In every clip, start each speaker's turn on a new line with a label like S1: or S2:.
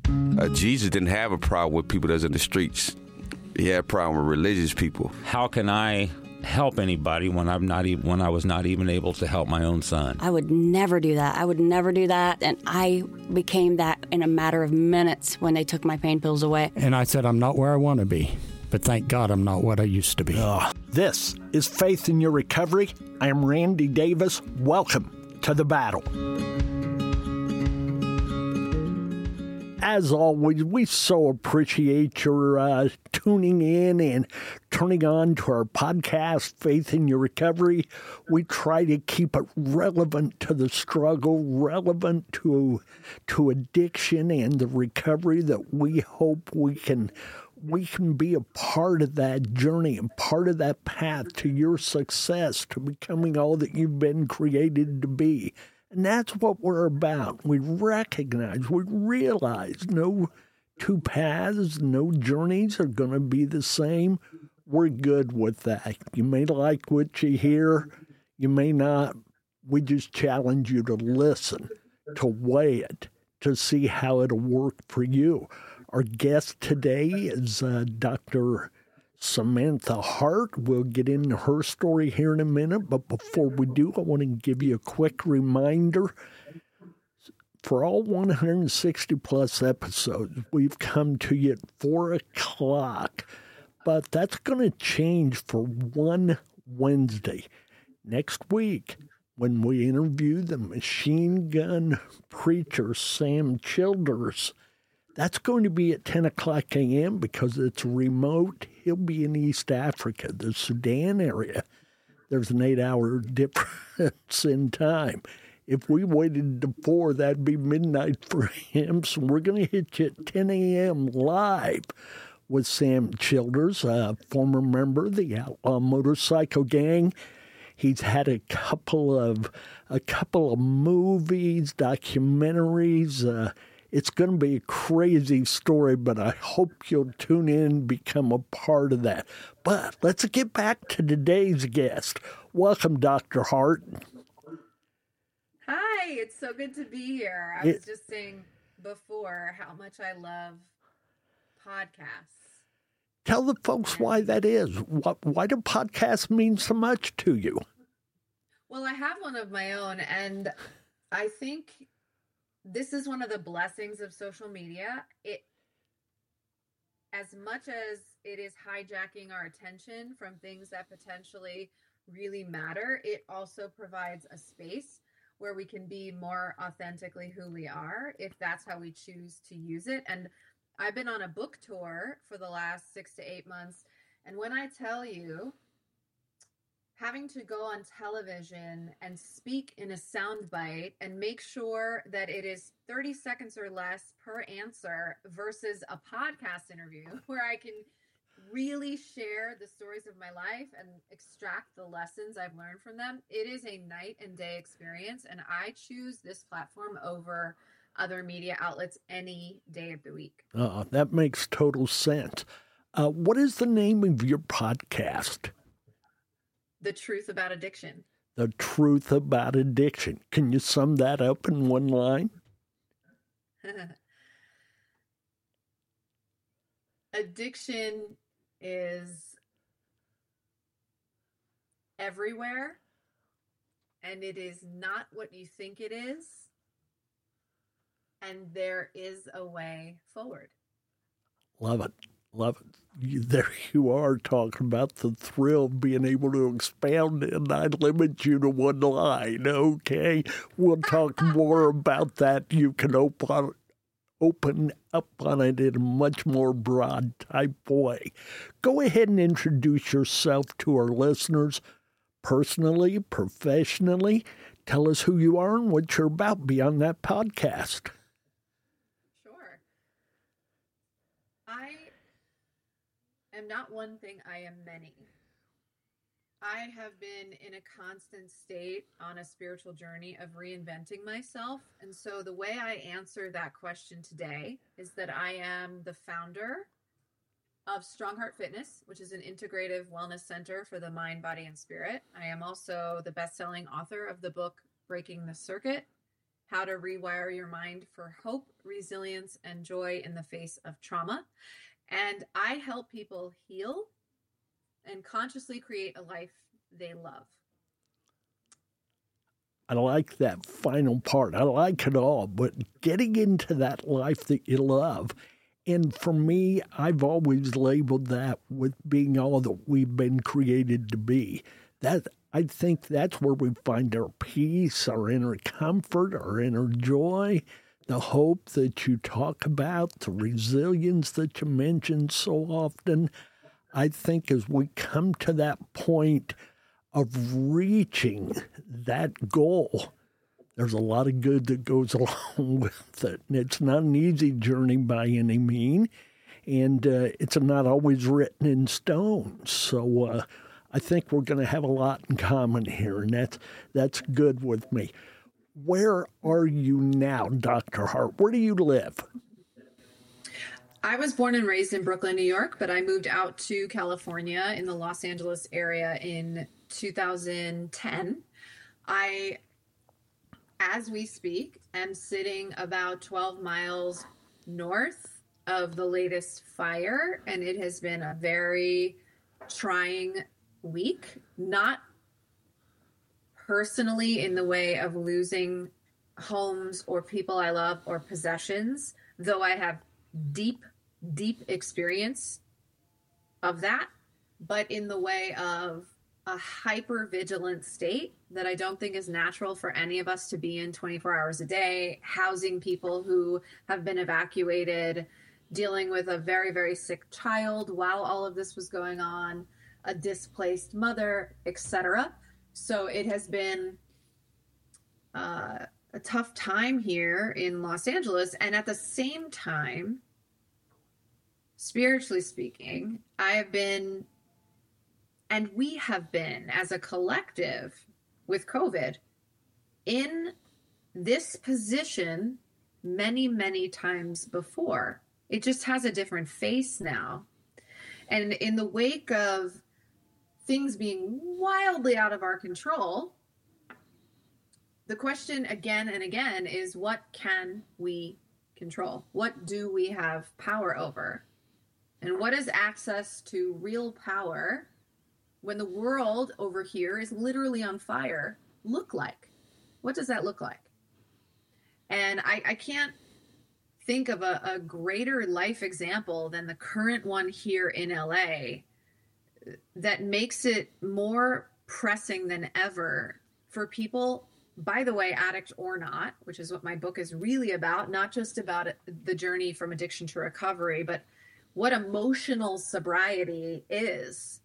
S1: Jesus didn't have a problem with people that's in the streets. He had a problem with religious people.
S2: How can I help anybody when I was not even able to help my own son?
S3: I would never do that. And I became that in a matter of minutes when they took my pain pills away.
S4: And I said, I'm not where I want to be, but thank God I'm not what I used to be.
S5: This is Faith in Your Recovery. I am Randy Davis. Welcome to the battle. As always, we so appreciate your tuning in and turning on to our podcast, Faith in Your Recovery. We try to keep it relevant to the struggle, relevant to addiction and the recovery, that we hope we can be a part of that journey and part of that path to your success, to becoming all that you've been created to be. And that's what we're about. We recognize, we realize no two paths, no journeys are going to be the same. We're good with that. You may like what you hear, you may not. We just challenge you to listen, to weigh it, to see how it'll work for you. Our guest today is Dr. Samantha Hart. We'll get into her story here in a minute, but before we do, I want to give you a quick reminder. For all 160-plus episodes, we've come to you at 4 o'clock, but that's going to change for one Wednesday. Next week, when we interview the machine gun preacher, Sam Childers, that's going to be at 10 o'clock a.m. because it's remote. He'll be in East Africa, the Sudan area. There's an 8-hour difference in time. If we waited to 4, that'd be midnight for him. So we're going to hit you at 10 a.m. live with Sam Childers, a former member of the Outlaw Motorcycle Gang. He's had a couple of movies, documentaries. It's going to be a crazy story, but I hope you'll tune in and become a part of that. But let's get back to today's guest. Welcome, Dr. Hart.
S6: Hi, it's so good to be here. I was just saying before how much I love podcasts.
S5: Tell the folks why that is. Why do podcasts mean so much to you?
S6: Well, I have one of my own, and I think this is one of the blessings of social media. As much as it is hijacking our attention from things that potentially really matter, it also provides a space where we can be more authentically who we are, if that's how we choose to use it. And I've been on a book tour for the last 6 to 8 months. And when I tell you, having to go on television and speak in a soundbite and make sure that it is 30 seconds or less per answer versus a podcast interview where I can really share the stories of my life and extract the lessons I've learned from them, it is a night and day experience. And I choose this platform over other media outlets any day of the week.
S5: That makes total sense. What is the name of your podcast?
S6: The Truth About Addiction.
S5: The Truth About Addiction. Can you sum that up in one line?
S6: Addiction is everywhere, and it is not what you think it is, and there is a way forward.
S5: Love it. Love it. There you are talking about the thrill of being able to expound, and I limit you to one line, okay? We'll talk more about that. You can open up on it in a much more broad type way. Go ahead and introduce yourself to our listeners personally, professionally. Tell us who you are and what you're about beyond that podcast.
S6: Sure. I am not one thing, I am many. I have been in a constant state on a spiritual journey of reinventing myself. And so the way I answer that question today is that I am the founder of Strong Heart Fitness, which is an integrative wellness center for the mind, body, and spirit. I am also the best-selling author of the book, Breaking the Circuit, how to rewire your mind for hope, resilience, and joy in the face of trauma. And I help people heal and consciously create a life they love.
S5: I like that final part. I like it all, but getting into that life that you love. And for me, I've always labeled that with being all that we've been created to be. That I think that's where we find our peace, our inner comfort, our inner joy, the hope that you talk about, the resilience that you mention so often. I think as we come to that point of reaching that goal, there's a lot of good that goes along with it. And it's not an easy journey by any means, and it's not always written in stone. So I think we're going to have a lot in common here, and that's good with me. Where are you now, Dr. Hart? Where do you live?
S6: I was born and raised in Brooklyn, New York, but I moved out to California in the Los Angeles area in 2010. I, as we speak, am sitting about 12 miles north of the latest fire, and it has been a very trying week, not personally in the way of losing homes or people I love or possessions, though I have deep experience of that, but in the way of a hyper-vigilant state that I don't think is natural for any of us to be in 24 hours a day, housing people who have been evacuated, dealing with a very, very sick child while all of this was going on, a displaced mother, etc. So it has been a tough time here in Los Angeles. And at the same time, spiritually speaking, I have been, and we have been as a collective with COVID, in this position many, many times before. It just has a different face now. And in the wake of things being wildly out of our control, the question again and again is, what can we control? What do we have power over? And what is access to real power when the world over here is literally on fire look like? What does that look like? And I can't think of a greater life example than the current one here in LA that makes it more pressing than ever for people, by the way, addict or not, which is what my book is really about, not just about the journey from addiction to recovery, but what emotional sobriety is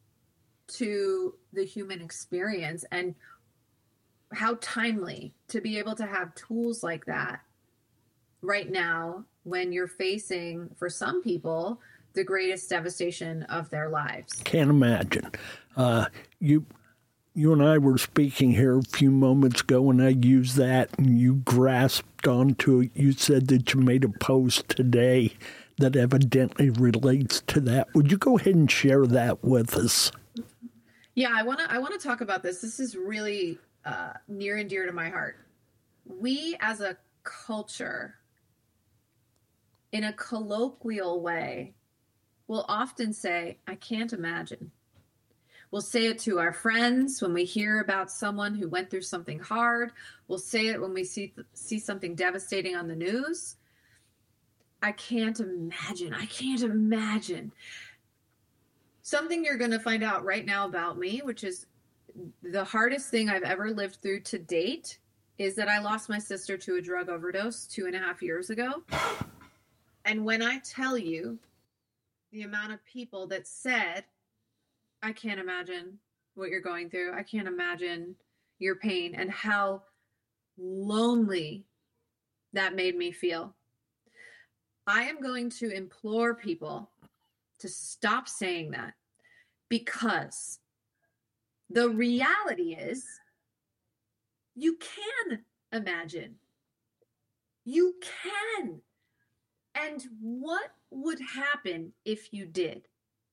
S6: to the human experience, and how timely to be able to have tools like that right now when you're facing, for some people, the greatest devastation of their lives.
S5: Can't imagine. You and I were speaking here a few moments ago, and I used that, and you grasped onto it. You said that you made a post today that evidently relates to that. Would you go ahead and share that with us?
S6: Yeah, I want to talk about this. This is really near and dear to my heart. We as a culture, in a colloquial way, will often say, I can't imagine. We'll say it to our friends when we hear about someone who went through something hard. We'll say it when we see something devastating on the news. I can't imagine. I can't imagine. Something you're going to find out right now about me, which is the hardest thing I've ever lived through to date, is that I lost my sister to a drug overdose 2.5 years ago. And when I tell you the amount of people that said, I can't imagine what you're going through, I can't imagine your pain, and how lonely that made me feel, I am going to implore people to stop saying that, because the reality is you can imagine. You can. And what would happen if you did?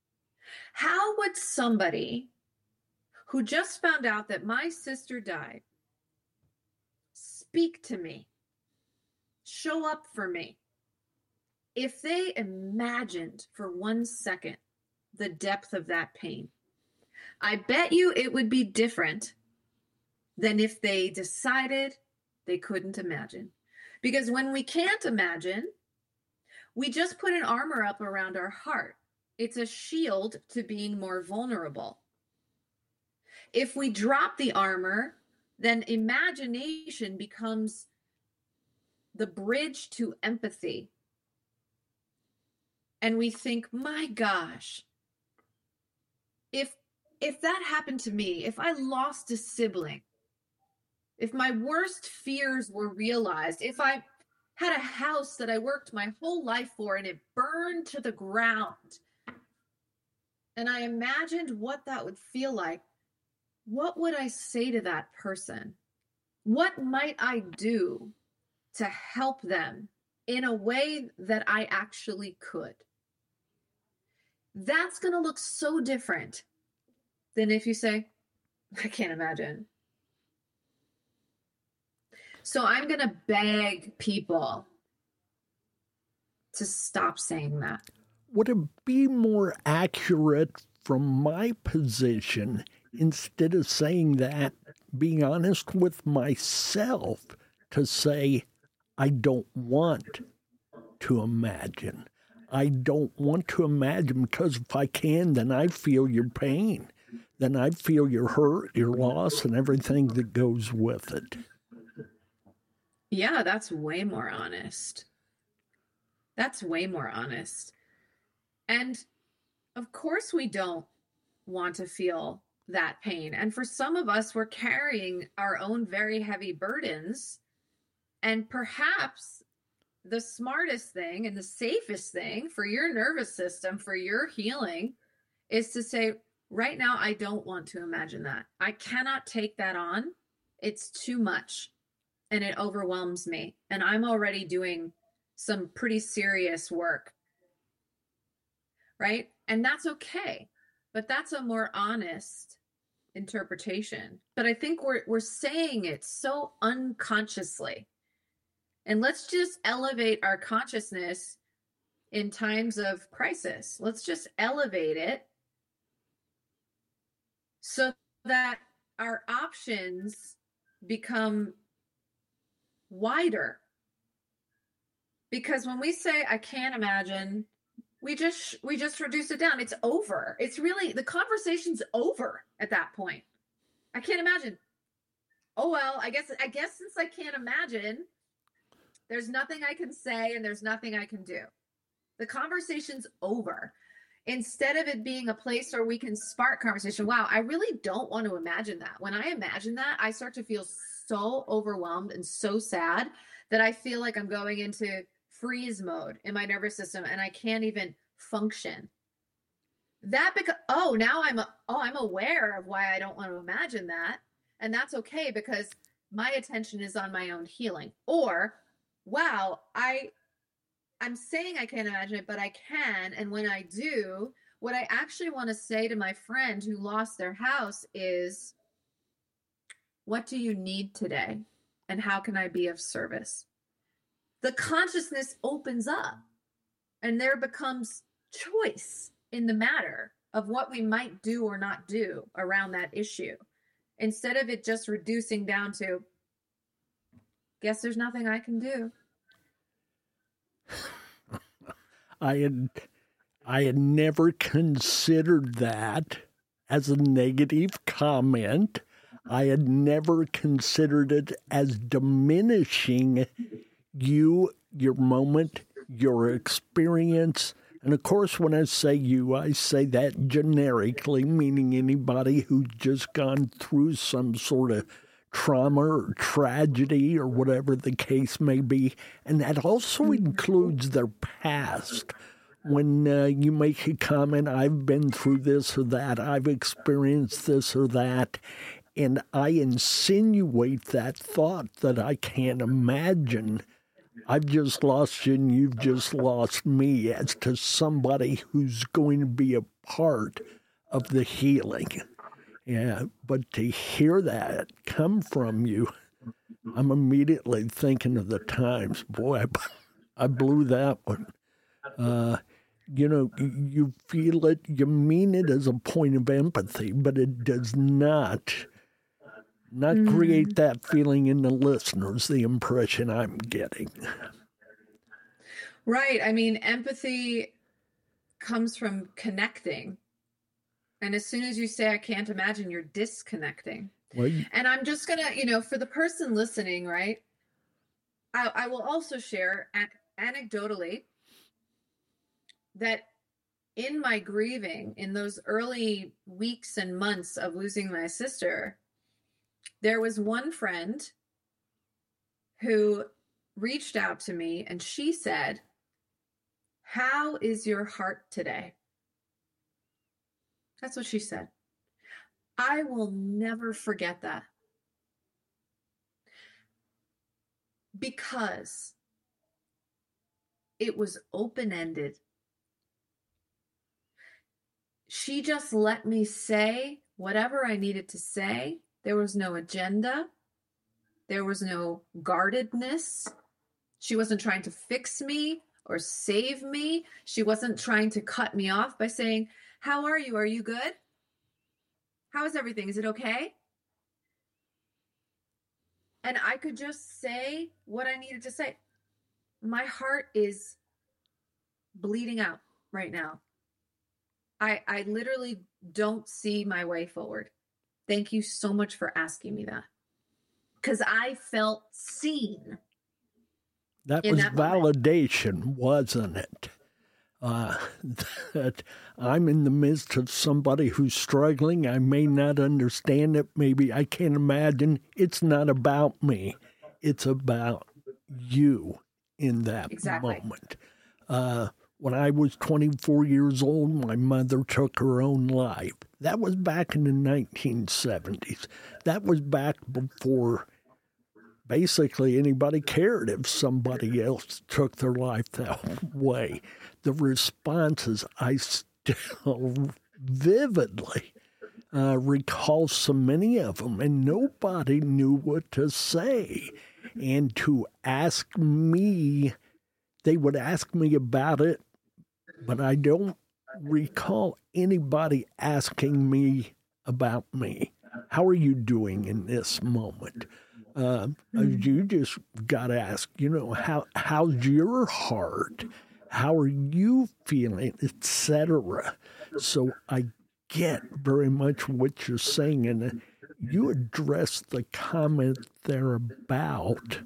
S6: How would somebody who just found out that my sister died speak to me, show up for me. If they imagined for 1 second the depth of that pain, I bet you it would be different than if they decided they couldn't imagine. Because when we can't imagine, we just put an armor up around our heart. It's a shield to being more vulnerable. If we drop the armor, then imagination becomes the bridge to empathy. And we think, my gosh, if that happened to me, if I lost a sibling, if my worst fears were realized, if I had a house that I worked my whole life for and it burned to the ground, and I imagined what that would feel like, what would I say to that person? What might I do to help them in a way that I actually could? That's going to look so different than if you say, I can't imagine. So I'm going to beg people to stop saying that.
S5: Would it be more accurate from my position, instead of saying that, being honest with myself, to say, I don't want to imagine. I don't want to imagine, because if I can, then I feel your pain. Then I feel your hurt, your loss, and everything that goes with it.
S6: Yeah, that's way more honest. That's way more honest. And of course we don't want to feel that pain. And for some of us, we're carrying our own very heavy burdens. And perhaps the smartest thing and the safest thing for your nervous system, for your healing, is to say, right now, I don't want to imagine that. I cannot take that on. It's too much. And it overwhelms me. And I'm already doing some pretty serious work. Right? And that's okay. But that's a more honest interpretation. But I think we're saying it so unconsciously. And let's just elevate our consciousness in times of crisis. Let's just elevate it so that our options become wider. Because when we say, I can't imagine, we just reduce it down. It's over. It's really, the conversation's over at that point. I can't imagine. Oh, well, I guess since I can't imagine, there's nothing I can say and there's nothing I can do. The conversation's over. Instead of it being a place where we can spark conversation. Wow, I really don't want to imagine that. When I imagine that, I start to feel so overwhelmed and so sad that I feel like I'm going into freeze mode in my nervous system and I can't even function. Now I'm aware of why I don't want to imagine that. And that's okay because my attention is on my own healing. Or, wow, I'm saying I can't imagine it, but I can. And when I do, what I actually want to say to my friend who lost their house is, what do you need today? And how can I be of service? The consciousness opens up and there becomes choice in the matter of what we might do or not do around that issue. Instead of it just reducing down to, guess there's nothing I can do.
S5: I had never considered that as a negative comment. I had never considered it as diminishing you, your moment, your experience. And of course, when I say you, I say that generically, meaning anybody who's just gone through some sort of trauma or tragedy or whatever the case may be. And that also includes their past. When you make a comment, I've been through this or that, I've experienced this or that, and I insinuate that thought that I can't imagine, I've just lost you and you've just lost me, as to somebody who's going to be a part of the healing. Yeah, but to hear that come from you, I'm immediately thinking of the times. Boy, I blew that one. You feel it, you mean it as a point of empathy, but it does not create that feeling in the listeners, the impression I'm getting.
S6: Right. I mean, empathy comes from connecting. And as soon as you say, I can't imagine, you're disconnecting.
S5: Well,
S6: and I'm just going to, for the person listening, right, I will also share anecdotally that in my grieving, in those early weeks and months of losing my sister, there was one friend who reached out to me and she said, "How is your heart today?" That's what she said. I will never forget that. Because it was open-ended. She just let me say whatever I needed to say. There was no agenda. There was no guardedness. She wasn't trying to fix me or save me. She wasn't trying to cut me off by saying, "How are you? Are you good? How is everything? Is it okay?" And I could just say what I needed to say. My heart is bleeding out right now. I literally don't see my way forward. Thank you so much for asking me that. Because I felt seen.
S5: That was validation, wasn't it? That I'm in the midst of somebody who's struggling. I may not understand it. Maybe I can't imagine. It's not about me. It's about you in that moment. When I was 24 years old, my mother took her own life. That was back in the 1970s. That was back before basically anybody cared if somebody else took their life that way. The responses, I still vividly recall so many of them, and nobody knew what to say. And to ask me, they would ask me about it, but I don't recall anybody asking me about me. How are you doing in this moment? You just got to ask, how's your heart? How are you feeling, etc. So I get very much what you're saying, and you address the comment there about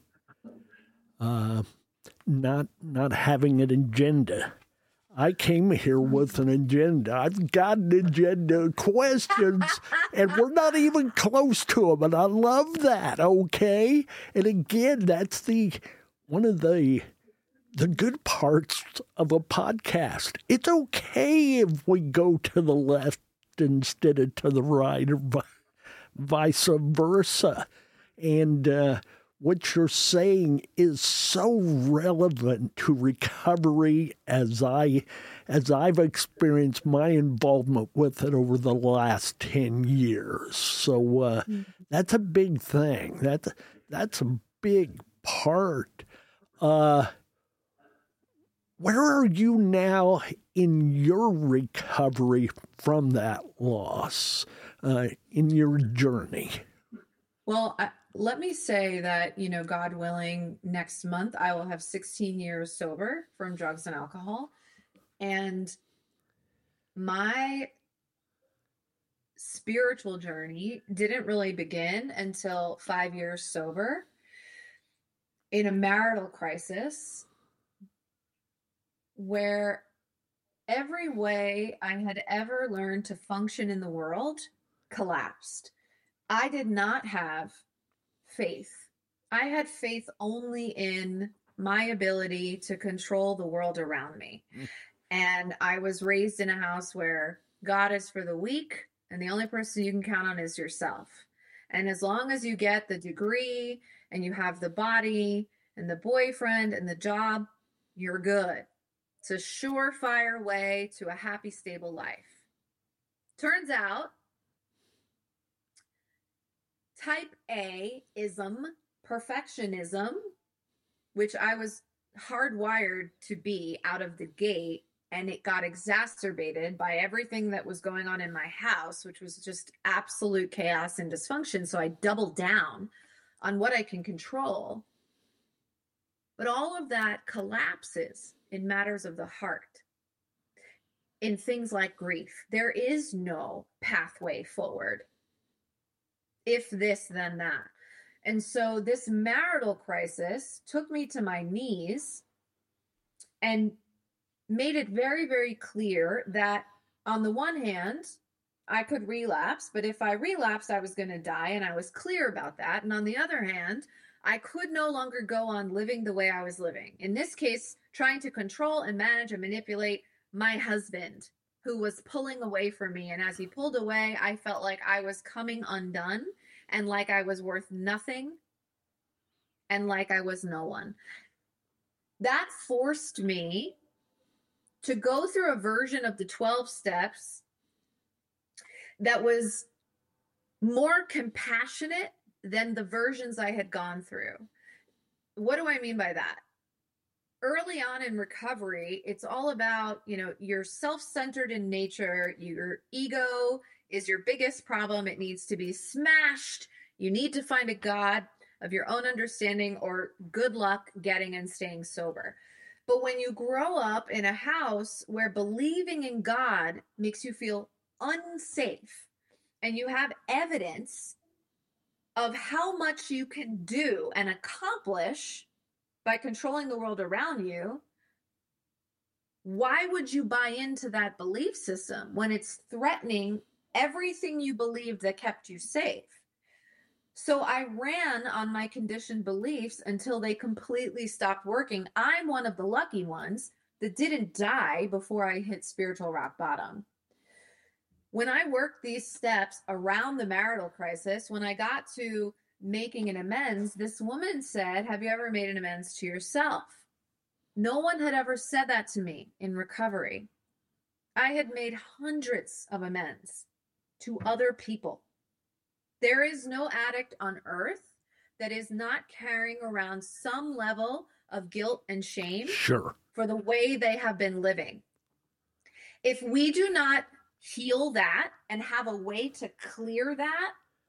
S5: not having an agenda. I came here with an agenda. I've got an agenda of questions, and we're not even close to them, and I love that, okay? And again, that's one of the good parts of a podcast. It's okay if we go to the left instead of to the right, or vice versa. And what you're saying is so relevant to recovery as I've experienced my involvement with it over the last 10 years. So that's a big thing. That's a big part. Where are you now in your recovery from that loss, in your journey?
S6: Well, let me say that, God willing, next month I will have 16 years sober from drugs and alcohol. And my spiritual journey didn't really begin until 5 years sober in a marital crisis where every way I had ever learned to function in the world collapsed. I did not have faith. I had faith only in my ability to control the world around me. And I was raised in a house where God is for the weak, and the only person you can count on is yourself. And as long as you get the degree and you have the body and the boyfriend and the job, you're good. It's a surefire way to a happy, stable life. Turns out, type A-ism perfectionism, which I was hardwired to be out of the gate, and it got exacerbated by everything that was going on in my house, which was just absolute chaos and dysfunction. So I doubled down on what I can control. But all of that collapses in matters of the heart. In things like grief, there is no pathway forward. If this, then that. And so this marital crisis took me to my knees and made it very, very clear that on the one hand, I could relapse, but if I relapsed, I was going to die, and I was clear about that. And on the other hand, I could no longer go on living the way I was living. In this case, trying to control and manage and manipulate my husband, who was pulling away from me. And as he pulled away, I felt like I was coming undone and like I was worth nothing and like I was no one. That forced me to go through a version of the 12 steps that was more compassionate than the versions I had gone through. What do I mean by that? Early on in recovery, it's all about, you're self-centered in nature. Your ego is your biggest problem. It needs to be smashed. You need to find a God of your own understanding, or good luck getting and staying sober. But when you grow up in a house where believing in God makes you feel unsafe, and you have evidence of how much you can do and accomplish by controlling the world around you, why would you buy into that belief system when it's threatening everything you believed that kept you safe? So I ran on my conditioned beliefs until they completely stopped working. I'm one of the lucky ones that didn't die before I hit spiritual rock bottom. When I worked these steps around the marital crisis, when I got to making an amends, this woman said, "Have you ever made an amends to yourself?" No one had ever said that to me in recovery. I had made hundreds of amends to other people. There is no addict on earth that is not carrying around some level of guilt and shame for the way they have been living. If we do not heal that and have a way to clear that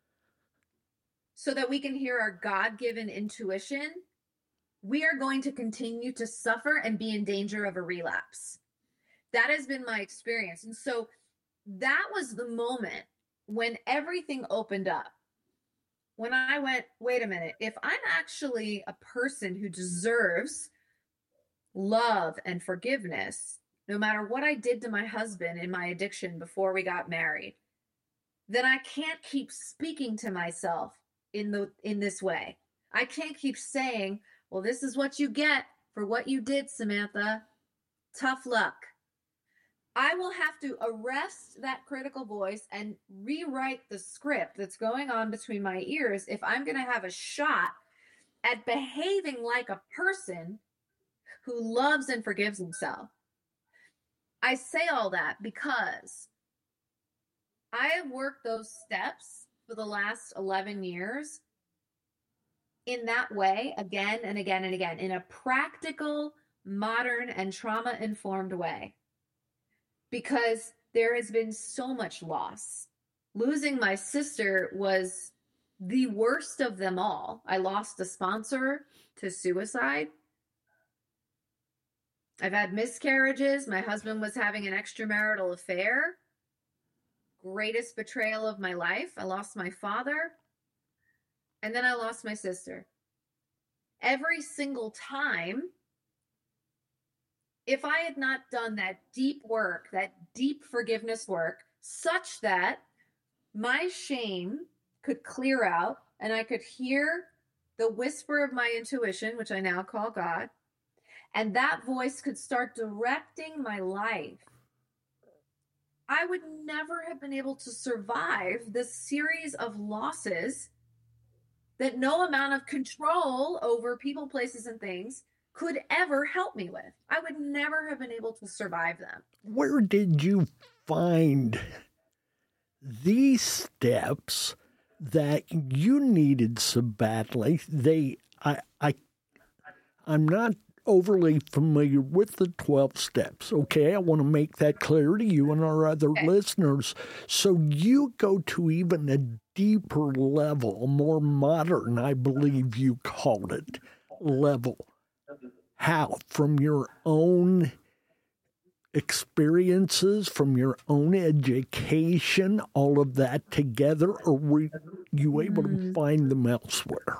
S6: so that we can hear our God-given intuition, we are going to continue to suffer and be in danger of a relapse. That has been my experience. And so that was the moment when everything opened up. When I went, wait a minute, if I'm actually a person who deserves love and forgiveness, no matter what I did to my husband in my addiction before we got married, then I can't keep speaking to myself in this way. I can't keep saying, well, this is what you get for what you did, Samantha. Tough luck. I will have to arrest that critical voice and rewrite the script that's going on between my ears if I'm going to have a shot at behaving like a person who loves and forgives himself. I say all that because I have worked those steps for the last 11 years in that way, again and again and again, in a practical, modern, and trauma-informed way. Because there has been so much loss. Losing my sister was the worst of them all. I lost a sponsor to suicide. I've had miscarriages. My husband was having an extramarital affair. Greatest betrayal of my life. I lost my father. And then I lost my sister. Every single time, if I had not done that deep work, that deep forgiveness work, such that my shame could clear out and I could hear the whisper of my intuition, which I now call God, and that voice could start directing my life, I would never have been able to survive the series of losses that no amount of control over people, places, and things could ever help me with. I would never have been able to survive them.
S5: Where did you find these steps that you needed so badly. I'm not overly familiar with the 12 steps, okay? I want to make that clear to you and our other listeners. So you go to even a deeper level, a more modern, I believe you called it, level. How? From your own experiences, from your own education, all of that together, or were you able to find them elsewhere?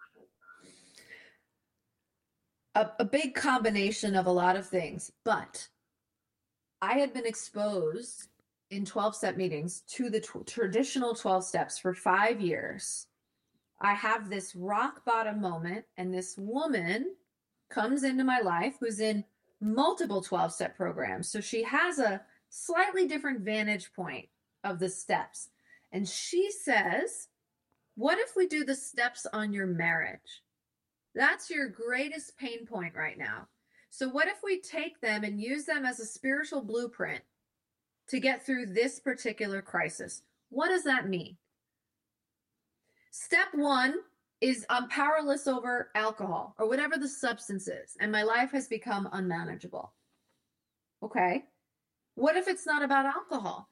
S6: A big combination of a lot of things, but I had been exposed in 12-step meetings to the traditional 12 steps for 5 years. I have this rock bottom moment, and this woman comes into my life who's in multiple 12-step programs. So she has a slightly different vantage point of the steps. And she says, what if we do the steps on your marriage? That's your greatest pain point right now. So what if we take them and use them as a spiritual blueprint to get through this particular crisis? What does that mean? Step 1 is I'm powerless over alcohol or whatever the substance is, and my life has become unmanageable. Okay. What if it's not about alcohol?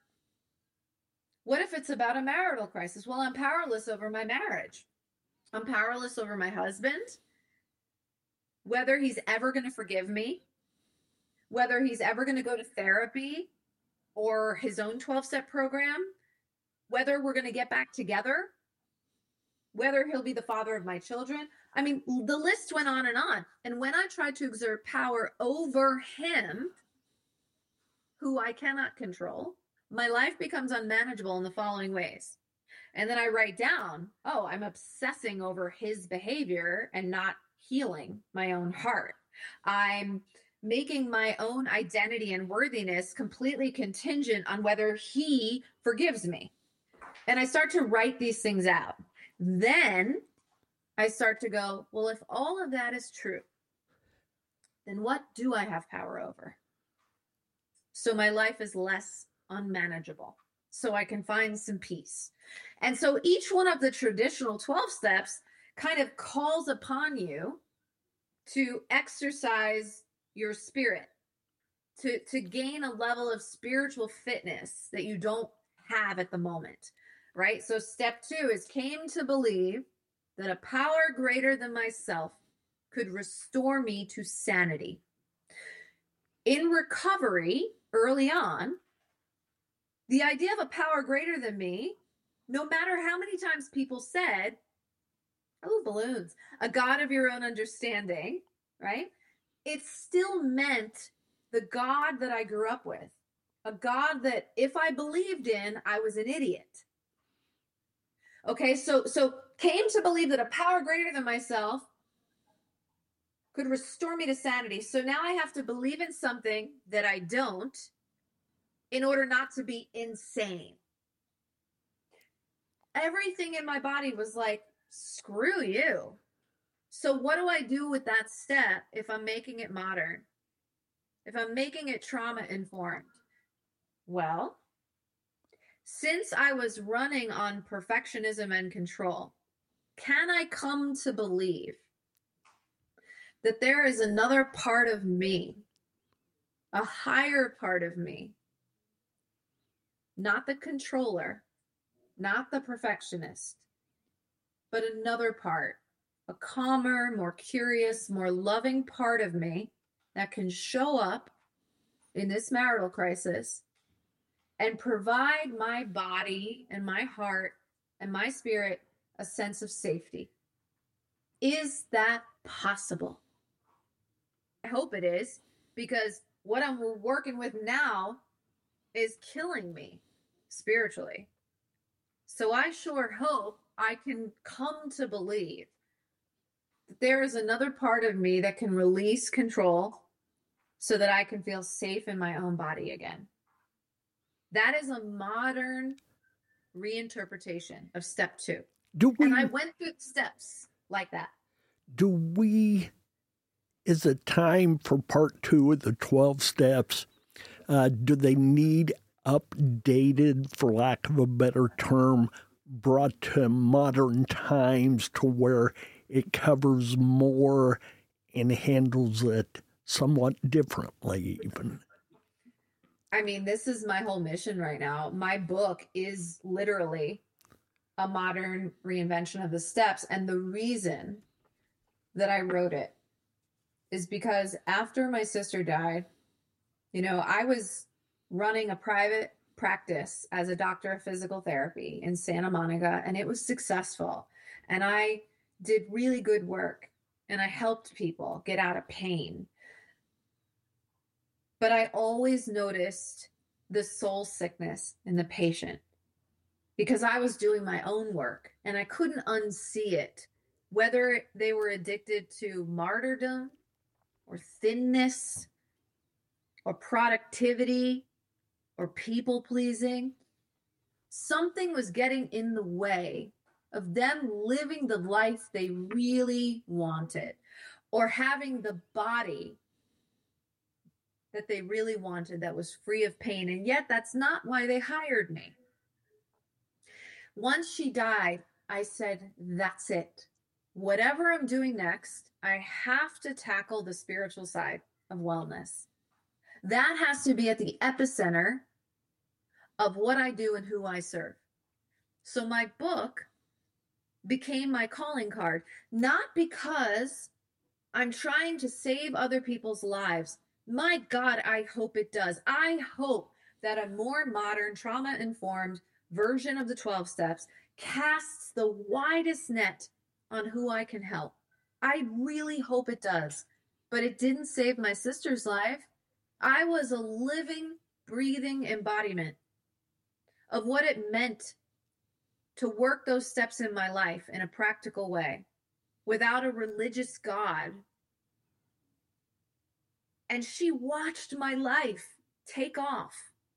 S6: What if it's about a marital crisis? Well, I'm powerless over my marriage. I'm powerless over my husband, whether he's ever going to forgive me, whether he's ever going to go to therapy or his own 12-step program, whether we're going to get back together, whether he'll be the father of my children. I mean, the list went on. And when I tried to exert power over him, who I cannot control, my life becomes unmanageable in the following ways. And then I write down, oh, I'm obsessing over his behavior and not healing my own heart. I'm making my own identity and worthiness completely contingent on whether he forgives me. And I start to write these things out. Then I start to go, well, if all of that is true, then what do I have power over? So my life is less unmanageable, so I can find some peace. And so each one of the traditional 12 steps kind of calls upon you to exercise your spirit, to gain a level of spiritual fitness that you don't have at the moment, right? So step 2 is came to believe that a power greater than myself could restore me to sanity. In recovery, early on, the idea of a power greater than me, no matter how many times people said, oh, balloons, a God of your own understanding, right? It still meant the God that I grew up with, a God that if I believed in, I was an idiot. Okay, so came to believe that a power greater than myself could restore me to sanity. So now I have to believe in something that I don't in order not to be insane. Everything in my body was like, screw you. So what do I do with that step if I'm making it modern? If I'm making it trauma informed? Well, since I was running on perfectionism and control, can I come to believe that there is another part of me, a higher part of me, not the controller, not the perfectionist, but another part, a calmer, more curious, more loving part of me that can show up in this marital crisis and provide my body and my heart and my spirit a sense of safety. Is that possible? I hope it is, because what I'm working with now is killing me spiritually. So I sure hope I can come to believe that there is another part of me that can release control so that I can feel safe in my own body again. That is a modern reinterpretation of step 2. And I went through steps like that.
S5: Is it time for part 2 of the 12 steps? Do they need updated, for lack of a better term, brought to modern times to where it covers more and handles it somewhat differently even?
S6: I mean, this is my whole mission right now. My book is literally a modern reinvention of the steps. And the reason that I wrote it is because after my sister died, you know, I was running a private practice as a doctor of physical therapy in Santa Monica, and it was successful. And I did really good work, and I helped people get out of pain. But I always noticed the soul sickness in the patient because I was doing my own work and I couldn't unsee it, whether they were addicted to martyrdom or thinness or productivity or people pleasing. Something was getting in the way of them living the life they really wanted or having the body that they really wanted that was free of pain. And yet that's not why they hired me. Once she died, I said, that's it. Whatever I'm doing next, I have to tackle the spiritual side of wellness. That has to be at the epicenter of what I do and who I serve. So my book became my calling card, not because I'm trying to save other people's lives. My God, I hope it does. I hope that a more modern, trauma-informed version of the 12 steps casts the widest net on who I can help. I really hope it does. But it didn't save my sister's life. I was a living, breathing embodiment of what it meant to work those steps in my life in a practical way without a religious God. And she watched my life take off.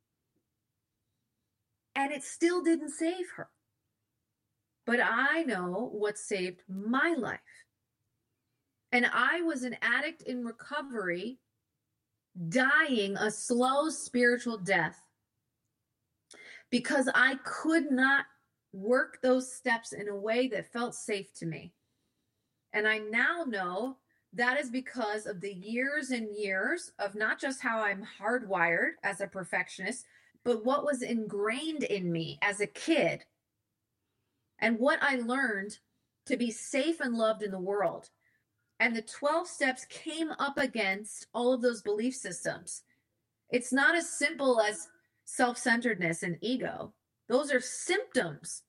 S6: And it still didn't save her. But I know what saved my life. And I was an addict in recovery, dying a slow spiritual death because I could not work those steps in a way that felt safe to me. And I now know that is because of the years and years of not just how I'm hardwired as a perfectionist, but what was ingrained in me as a kid and what I learned to be safe and loved in the world. And the 12 steps came up against all of those belief systems. It's not as simple as self-centeredness and ego. Those are symptoms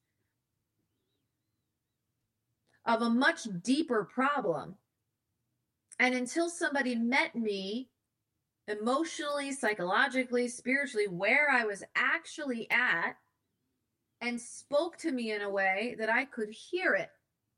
S6: of a much deeper problem. And until somebody met me emotionally, psychologically, spiritually, where I was actually at and spoke to me in a way that I could hear it,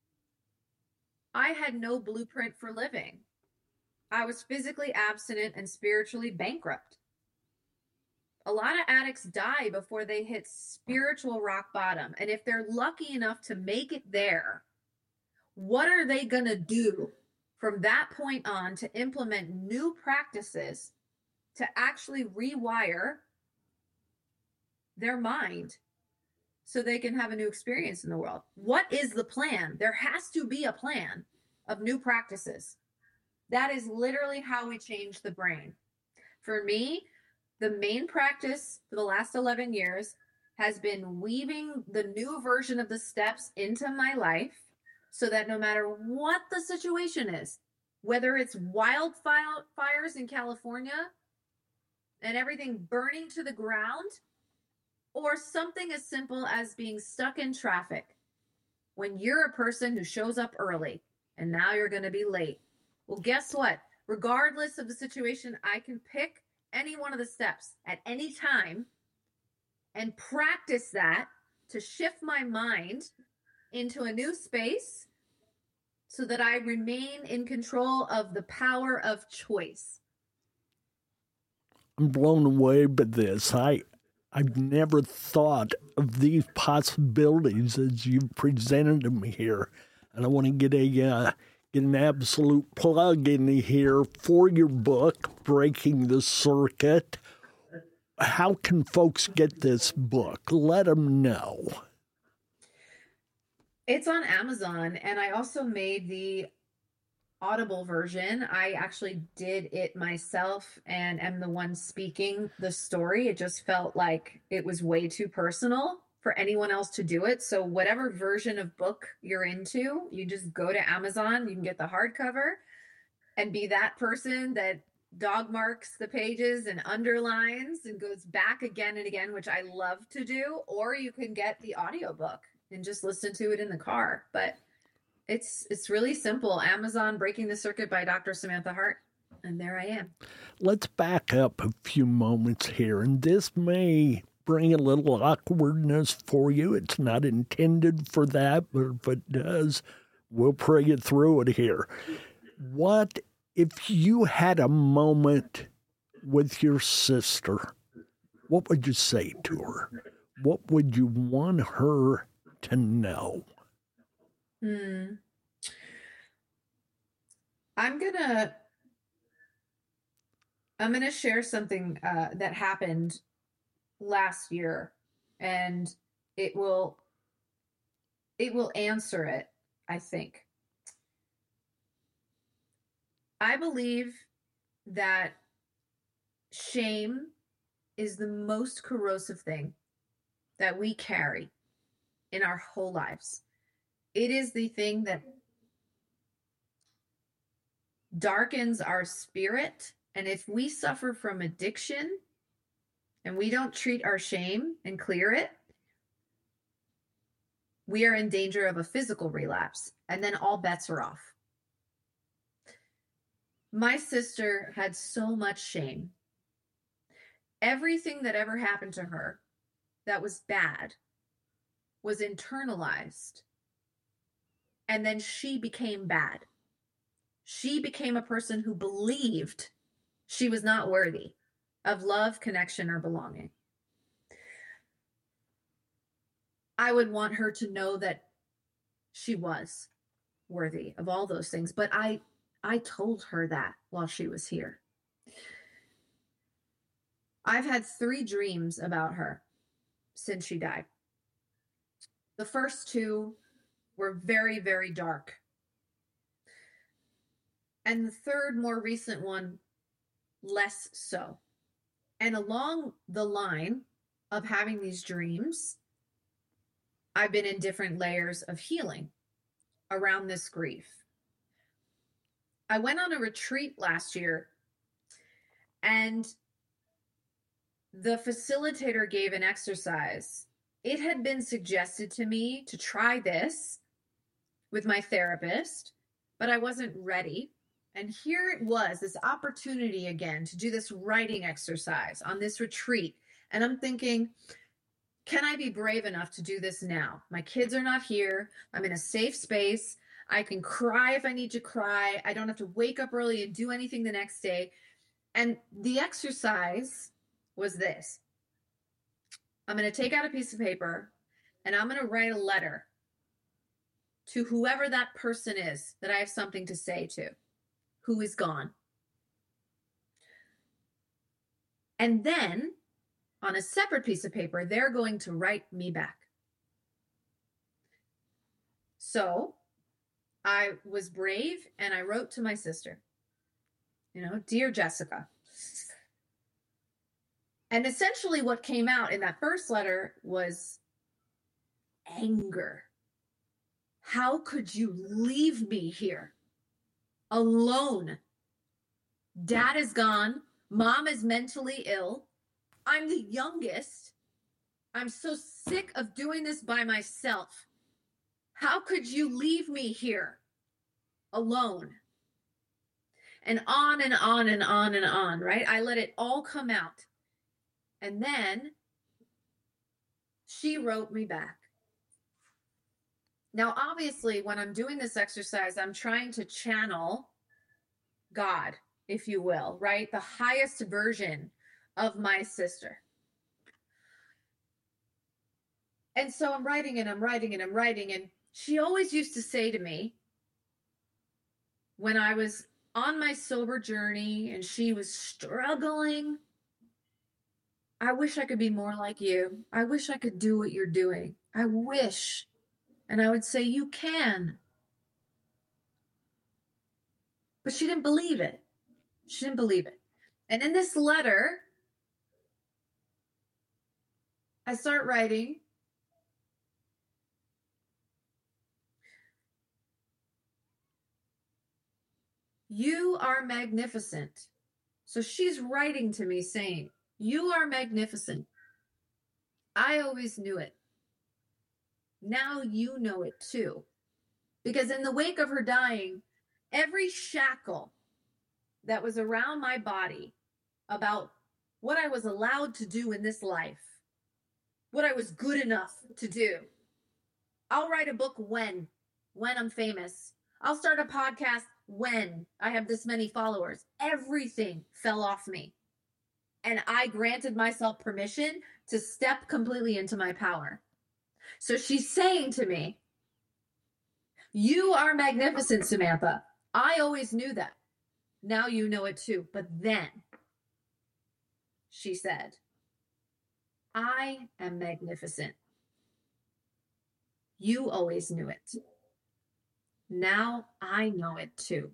S6: I had no blueprint for living. I was physically abstinent and spiritually bankrupt. A lot of addicts die before they hit spiritual rock bottom. And if they're lucky enough to make it there, what are they going to do from that point on to implement new practices to actually rewire their mind so they can have a new experience in the world? What is the plan? There has to be a plan of new practices. That is literally how we change the brain. For me, the main practice for the last 11 years has been weaving the new version of the steps into my life so that no matter what the situation is, whether it's wildfires in California and everything burning to the ground, or something as simple as being stuck in traffic when you're a person who shows up early and now you're going to be late. Well, guess what? Regardless of the situation, I can pick any one of the steps at any time and practice that to shift my mind into a new space so that I remain in control of the power of choice.
S5: I'm blown away by this. I've never thought of these possibilities as you've presented them here. And I want to get an absolute plug in here for your book, Breaking the Circuit. How can folks get this book? Let them know.
S6: It's on Amazon, and I also made the Audible version. I actually did it myself and am the one speaking the story. It just felt like it was way too personal for anyone else to do it. So whatever version of book you're into, you just go to Amazon, you can get the hardcover and be that person that dog marks the pages and underlines and goes back again and again, which I love to do, or you can get the audiobook and just listen to it in the car. But it's really simple. Amazon, Breaking the Circuit by Dr. Samantha Hart, and there I am.
S5: Let's back up a few moments here, and this may bring a little awkwardness for you. It's not intended for that, but if it does, we'll pray you through it here. What if you had a moment with your sister? What would you say to her? What would you want her to know?
S6: I'm gonna share something that happened last year, and it will answer it, I think. I believe that shame is the most corrosive thing that we carry in our whole lives. It is the thing that darkens our spirit. And if we suffer from addiction and we don't treat our shame and clear it, we are in danger of a physical relapse. And then all bets are off. My sister had so much shame. Everything that ever happened to her that was bad was internalized. And then she became bad. She became a person who believed she was not worthy of love, connection, or belonging. I would want her to know that she was worthy of all those things. But I told her that while she was here. I've had 3 dreams about her since she died. The first 2 were very, very dark. And the third, more recent one, less so. And along the line of having these dreams, I've been in different layers of healing around this grief. I went on a retreat last year, and the facilitator gave an exercise. It had been suggested to me to try this with my therapist, but I wasn't ready. And here it was, this opportunity again to do this writing exercise on this retreat. And I'm thinking, can I be brave enough to do this now? My kids are not here. I'm in a safe space. I can cry if I need to cry. I don't have to wake up early and do anything the next day. And the exercise was this. I'm going to take out a piece of paper and I'm going to write a letter to whoever that person is that I have something to say to, who is gone. And then on a separate piece of paper, they're going to write me back. So I was brave and I wrote to my sister, Dear Jessica. And essentially what came out in that first letter was anger. How could you leave me here alone? Dad is gone. Mom is mentally ill. I'm the youngest. I'm so sick of doing this by myself. How could you leave me here alone? And on and on and on and on, right? I let it all come out. And then she wrote me back. Now, obviously, when I'm doing this exercise, I'm trying to channel God, if you will, right? The highest version of my sister. And so I'm writing and I'm writing and I'm writing. And she always used to say to me, when I was on my sober journey and she was struggling, I wish I could be more like you. I wish I could do what you're doing. I wish. And I would say, you can. But she didn't believe it. She didn't believe it. And in this letter, I start writing. You are magnificent. So she's writing to me saying, you are magnificent. I always knew it. Now you know it too. Because in the wake of her dying, every shackle that was around my body about what I was allowed to do in this life, what I was good enough to do. I'll write a book when I'm famous. I'll start a podcast when I have this many followers. Everything fell off me. And I granted myself permission to step completely into my power. So she's saying to me, you are magnificent, Samantha. I always knew that. Now you know it too. But then, she said, I am magnificent. You always knew it. Now I know it too.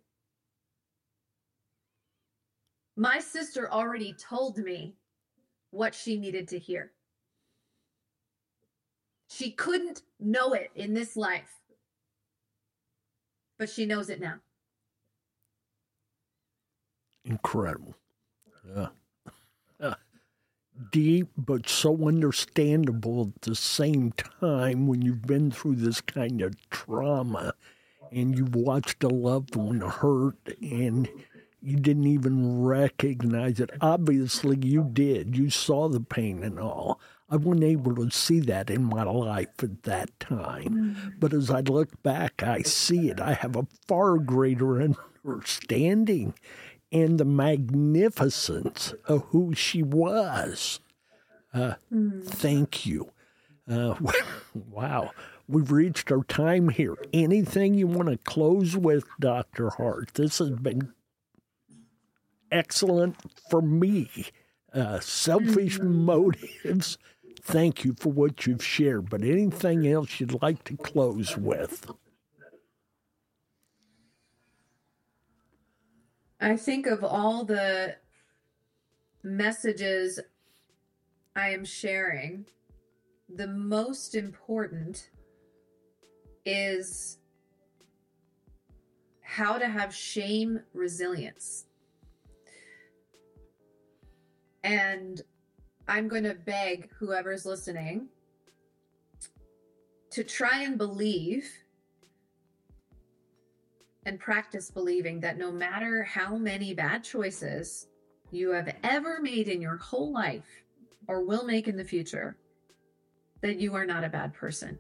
S6: My sister already told me what she needed to hear. She couldn't know it in this life, but she knows it now.
S5: Incredible. Deep, but so understandable at the same time when you've been through this kind of trauma and you've watched a loved one hurt and you didn't even recognize it. Obviously, you did. You saw the pain and all. I wasn't able to see that in my life at that time. But as I look back, I see it. I have a far greater understanding and the magnificence of who she was. Thank you. Wow. We've reached our time here. Anything you want to close with, Dr. Hart? This has been excellent for me. Selfish motives. Thank you for what you've shared. But anything else you'd like to close with?
S6: I think of all the messages I am sharing, the most important is how to have shame resilience. And I'm going to beg whoever's listening to try and believe and practice believing that no matter how many bad choices you have ever made in your whole life or will make in the future, that you are not a bad person.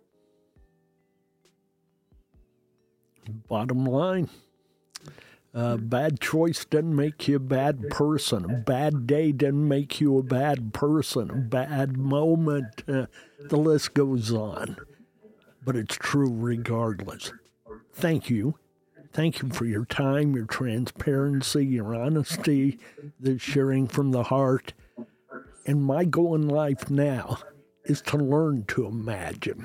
S5: Bottom line, bad choice doesn't make you a bad person. A bad day doesn't make you a bad person. A bad moment, the list goes on. But it's true regardless. Thank you. Thank you for your time, your transparency, your honesty, the sharing from the heart. And my goal in life now is to learn to imagine,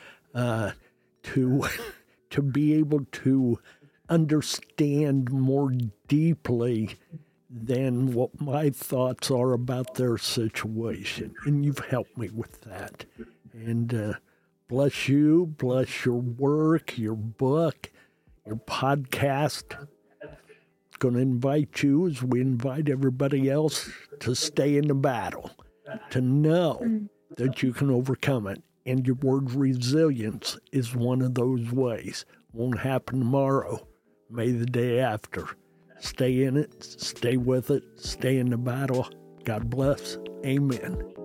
S5: to be able to understand more deeply than what my thoughts are about their situation. And you've helped me with that. And bless you, bless your work, your book, your podcast. Going to invite you, as we invite everybody else, to stay in the battle, to know that you can overcome it. And your word resilience is one of those ways. Won't happen tomorrow, may the day after. Stay in it, stay with it, stay in the battle. God bless. Amen.